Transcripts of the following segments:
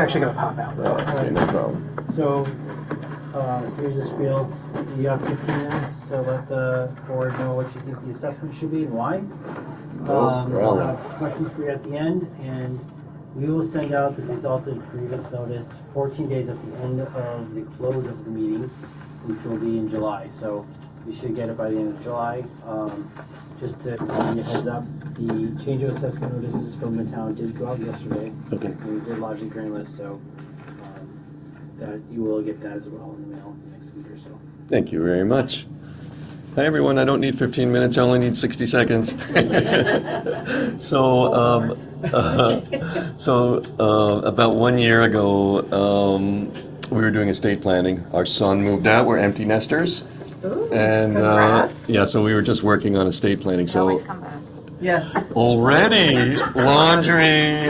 actually going to pop out. Oh, okay, no problem. So, here's the spiel. You have 15 minutes to let the board know what you think the assessment should be and why. We'll have questions for you at the end, and we will send out the resulted grievance notice 14 days at the end of the close of the meetings, which will be in July. So you should get it by the end of July. Just to give you a heads up, the change of assessment notices from the town did go out yesterday. Okay. And we did lodge the grant list, so that you will get that as well in the mail next week or so. Thank you very much. Hi everyone, I don't need 15 minutes, I only need 60 seconds. So about 1 year ago, we were doing estate planning. Our son moved out, we're empty nesters. Ooh, and congrats. so we were just working on estate planning. So always come back. Yeah. already laundry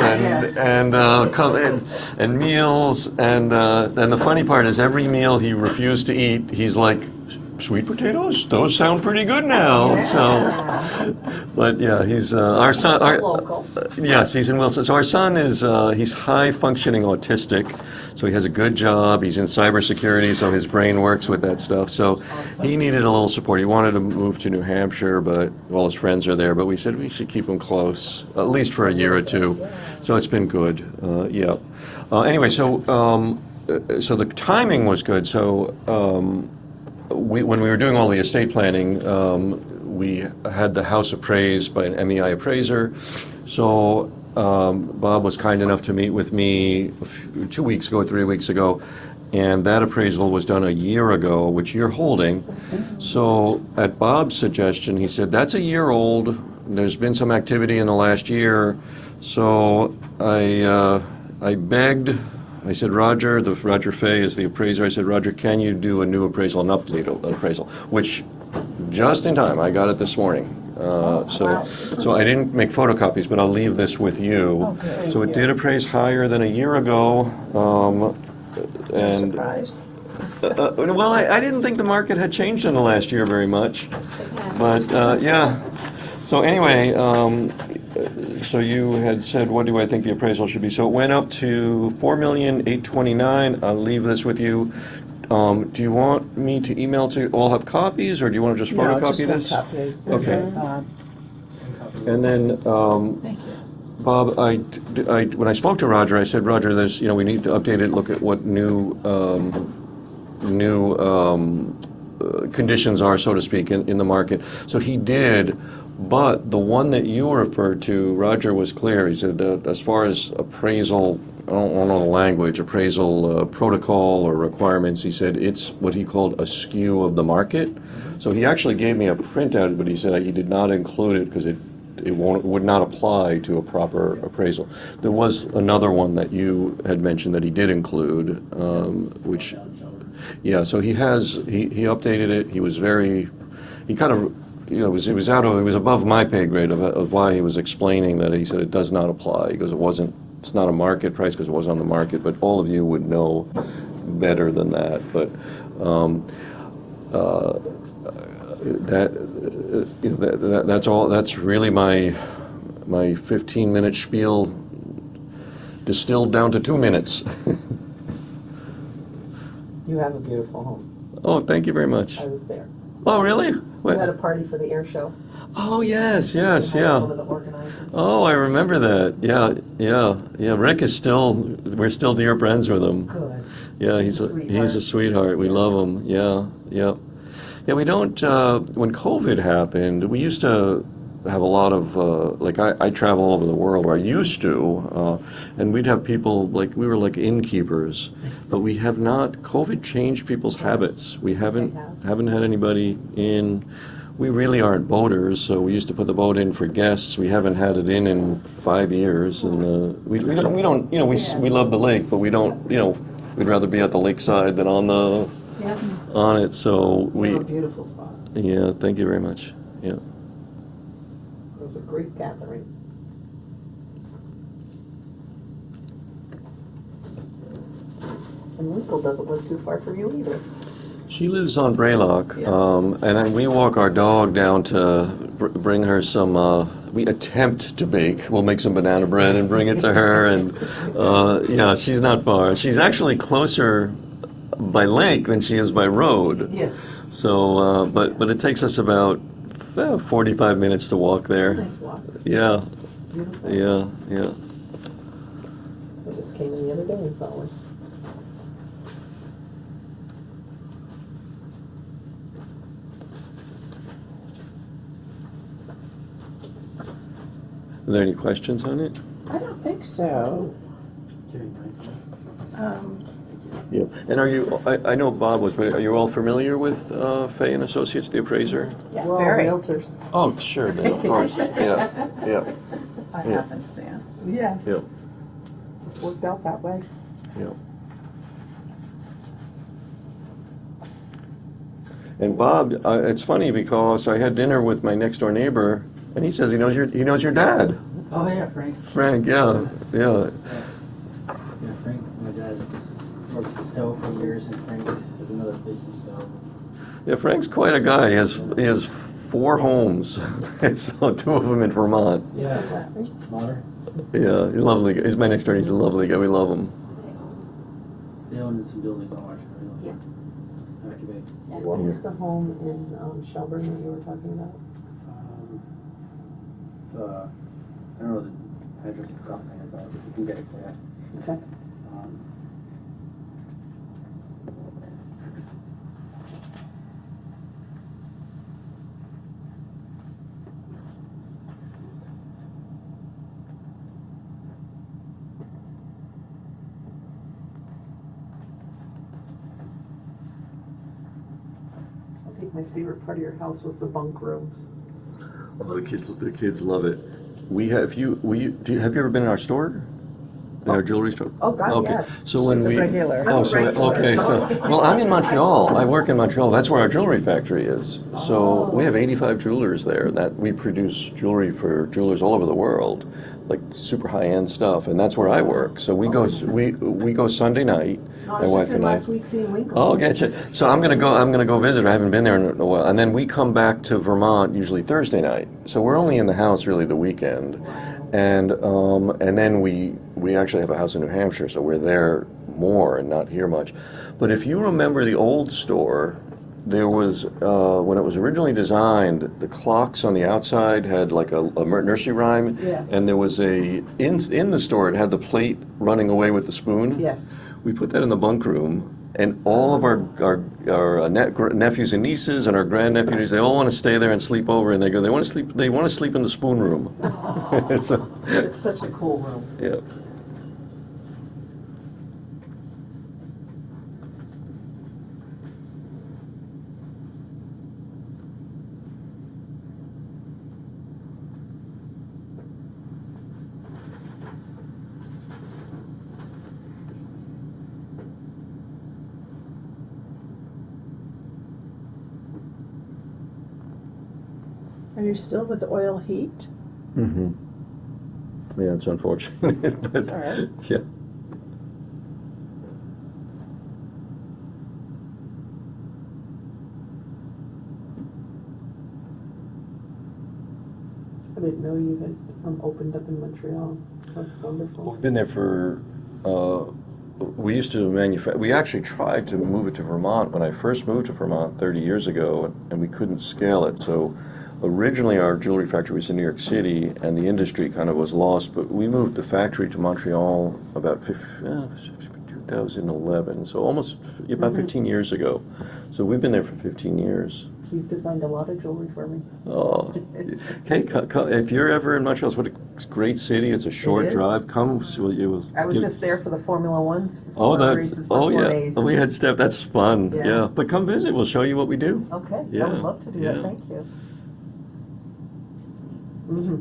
and meals and the funny part is every meal he refused to eat, he's like, sweet potatoes? Those sound pretty good now. Yeah. So, but yeah, he's our son. Local. Yes, he's in Wilson. So our son is he's high functioning autistic. So he has a good job. He's in cybersecurity, so his brain works with that stuff. So he needed a little support. He wanted to move to New Hampshire, but all his friends are there. But we said we should keep him close, at least for a year or two. So it's been good. Yeah. Anyway, so the timing was good. So. When we were doing all the estate planning, we had the house appraised by an MEI appraiser. So Bob was kind enough to meet with me 2 weeks ago, 3 weeks ago, and that appraisal was done a year ago, which you're holding. So at Bob's suggestion, he said, that's a year old. There's been some activity in the last year. So I begged. I said, Roger Fay is the appraiser. I said, Roger, can you do a new appraisal, an update appraisal? Which, just in time, I got it this morning. So I didn't make photocopies, but I'll leave this with you. Okay. So it did appraise higher than a year ago. And Surprised. well, I didn't think the market had changed in the last year very much. But yeah. So anyway, so you had said, what do I think the appraisal should be? So it went up to $4,829,000. I'll leave this with you. Do you want me to email to all have copies, or do you want to just photocopy this? Copies. Okay. And then, Thank you. Bob, when I spoke to Roger, I said, Roger, there's, we need to update it, look at what new conditions are, so to speak, in the market. So he did. But the one that you referred to, Roger was clear. He said, as far as appraisal, I don't know the language, appraisal protocol or requirements, he said it's what he called a skew of the market. So he actually gave me a printout, but he said he did not include it because it would not apply to a proper appraisal. There was another one that you had mentioned that he did include, which, yeah, so he updated it. He was he kind of, it was above my pay grade of why he was explaining that. He said it does not apply because it's not a market price because it was on the market, but all of you would know better than that. But that's all. That's really my 15-minute spiel distilled down to 2 minutes. You have a beautiful home. Oh, thank you very much. I was there. Oh, really? We had a party for the air show. Oh, yes, Yeah. yeah. One of the organizers. Oh, I remember that. Yeah. Rick we're still dear friends with him. Good. Yeah, he's a sweetheart. We love him. Yeah. Yeah, we don't, when COVID happened, we used to have a lot of, I travel all over the world, or I used to, and we'd have people, we were like innkeepers, but we have not, COVID changed people's habits. We haven't had anybody in. We really aren't boaters, so we used to put the boat in for guests. We haven't had it in 5 years, and we don't, we love the lake, but we don't, we'd rather be at the lakeside than on it. So a beautiful spot. Yeah, thank you very much. Yeah. It was a great gathering. And Winkle doesn't live too far from you either. She lives on Braylock, Yeah. and then we walk our dog down to bring her some we attempt to bake. We'll make some banana bread and bring it to her, and yeah, she's not far. She's actually closer by lake than she is by road. Yes. So, but it takes us about 45 minutes to walk there. Nice walk. Yeah, Beautiful. yeah. I just came in the other day and saw one. Are there any questions on it? I don't think so. Very nice. Um, Yeah. And are you? I know Bob was, but are you all familiar with Fay and Associates, the appraiser? yeah, We're all very. realtors. Oh, sure, then, of course. Yeah, yeah, By Yeah. happenstance. Yes. yeah, Just worked out that way. yeah. And Bob, it's funny because I had dinner with my next door neighbor, and he says he knows your dad, Oh, yeah, Frank. Frank. Yeah, yeah. Yeah, Frank, my dad worked at the stove for years, and Frank has another place in stove. Yeah, Frank's quite a guy. He has 4 homes, and so 2 of them in Vermont. Yeah. Blessing. Water. Yeah, he's a lovely guy. He's my next door. He's a lovely guy. We love him. They own some buildings on Marshall. Yeah. Activate. What was the home in Shelburne that you were talking about? It's I don't know the address of the top of my head, but we can get it for you. Okay. Um, I think my favorite part of your house was the bunk rooms. Oh, the kids love it. Have you ever been in our store? In our jewelry store? Oh, God, Okay. yes. So when She's a we regular. Oh, I'm a so regular. okay. Well, I'm in Montreal. I work in Montreal. That's where our jewelry factory is. So we have 85 jewelers there. That we produce jewelry for jewelers all over the world, like super high-end stuff. And that's where I work. So we go Sunday night. No, I My was wife just in and I. last week seeing Lincoln. Oh, getcha. So I'm gonna go visit her. I haven't been there in a while. And then we come back to Vermont usually Thursday night. So we're only in the house really the weekend. And then we actually have a house in New Hampshire, so we're there more and not here much. But if you remember the old store, there was when it was originally designed, the clocks on the outside had like a nursery rhyme, Yes. and there was in the store it had the plate running away with the spoon. Yes. We put that in the bunk room, and all of our nephews and nieces and our grandnephews, they all want to stay there and sleep over, and they want to sleep in the spoon room. So, It's such a cool room. yeah. Are you still with the oil heat? Mm-hmm. Yeah, it's unfortunate, but It's all right. yeah. I didn't know you had opened up in Montreal. That's wonderful. We've been there for. We used to manufacture. We actually tried to move it to Vermont when I first moved to Vermont 30 years ago, and we couldn't scale it. So originally our jewelry factory was in New York City, and the industry kind of was lost. But we moved the factory to Montreal about 2011, so almost about 15 years ago. So we've been there for 15 years. You've designed a lot of jewelry for me. Oh, hey, if you're ever in Montreal, it's what a great city. It's a short It is. drive. Come, you. I was just there for the Formula One Oh, races for 4 yeah. days. We had Steph. That's fun. Yeah. Yeah. But come visit. We'll show you what we do. Okay, I Yeah, would love to do yeah. that. Thank you. Mm-hmm.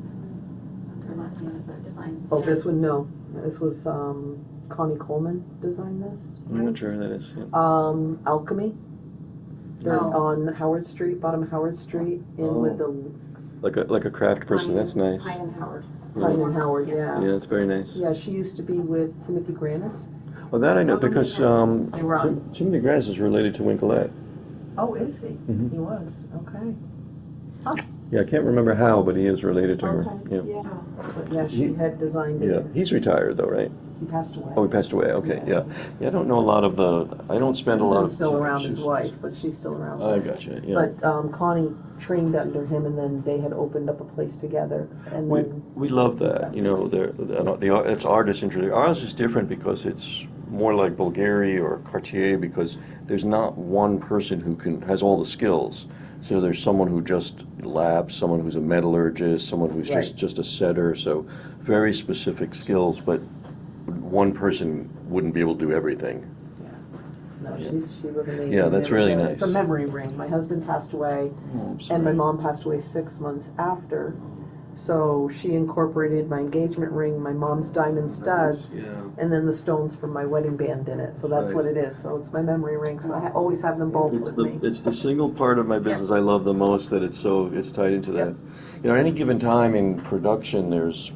Oh, this one, no. This was Connie Coleman designed this. I'm not sure who that is. Yeah. Alchemy. They're on Howard Street, bottom of Howard Street, in with the Like a craft person. That's nice. Pine and Howard. Pine and Howard, yeah. Yeah, it's very nice. Yeah, she used to be with Timothy Granis. Well, that I know because They were on. Jim DeGrasse is related to Wincolette. Oh, is he? Mhm. He was. Okay. Huh. Yeah, I can't remember how, but he is related to her. Okay, yeah. But yeah, she had designed it. Yeah, he's retired though, right? He passed away. Oh, he passed away. Okay, yeah. Yeah, I don't know a lot of the. I don't spend a lot of. Susan's still around, his Susan- wife, but she's still around. I gotcha. Yeah. But Connie trained under him, and then they had opened up a place together, and we then we love that. You know, it's artist interest. Ours is different because it's more like Bulgari or Cartier because there's not one person who has all the skills. So there's someone who just labs, someone who's a metallurgist, someone who's Right. just a setter. So very specific skills, but one person wouldn't be able to do everything. no, she was amazing. Yeah, that's It was really It's a nice. memory ring. My husband passed away, Oh, I'm and sorry. my mom passed away 6 months after. So she incorporated my engagement ring, my mom's diamond studs, Yeah. and then the stones from my wedding band in it. So that's Right. what it is. So it's my memory ring. So I always have them both It's with me. it's the single part of my business I love the most that it's tied into that. Yep. You know, at any given time in production, there's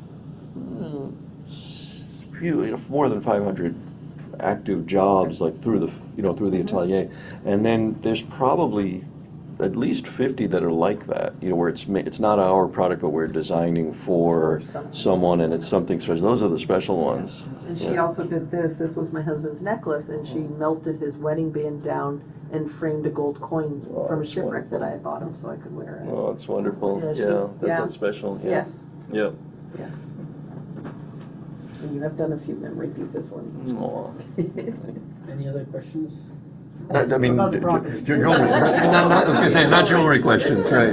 more than 500 active jobs like through the atelier, and then there's probably at least 50 that are like that. You know, where it's not our product, but we're designing for someone, and it's something special. Those are the special ones. And she Yeah. also did this. This was my husband's necklace, and she melted his wedding band down and framed a gold coin Oh, from a that's shipwreck wonderful. that I had bought him so I could wear it. Oh, it's wonderful. Yeah, Yeah, that's yeah. what's special. Yeah. Yes. Yep. Yes. And you have done a few memory pieces for me. Aw. Any other questions? I mean, About the property. jewelry. I was going to say, not jewelry questions, right?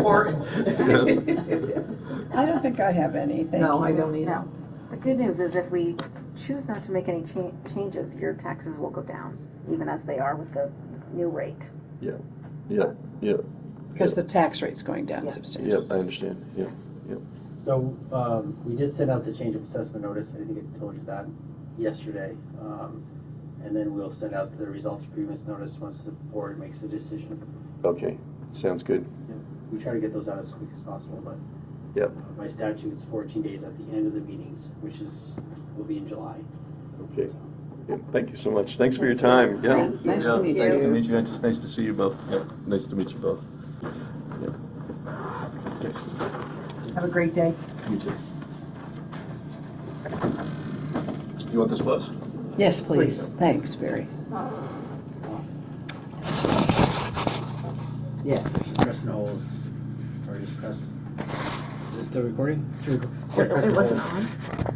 I don't think I have any, thank you. No, I don't either. No. The good news is if we choose not to make any changes, your taxes will go down, even as they are with the new rate. Yeah, yeah, yeah. Because the tax rate's going down Yeah. substantially. Yep, I understand. Yep, yep. So, we did send out the change of assessment notice, I think I told you that yesterday. And then we'll send out the results of grievance notice once the board makes a decision. Okay, sounds good. We try to get those out as quick as possible, but Yep. by statute, it's 14 days at the end of the meetings, will be in July. Okay. Yep. Thank you so much. Thanks for your time. Yeah. Thank you. Yeah. Nice to meet Nice you. to meet you. It's nice to see you both. Yeah. Nice to meet you both. Yeah. Have a great day. You too. You want this bus? Yes, please. Please. Thanks, Barry. Yes. Press and hold, or just press. Is this still recording? It wasn't on?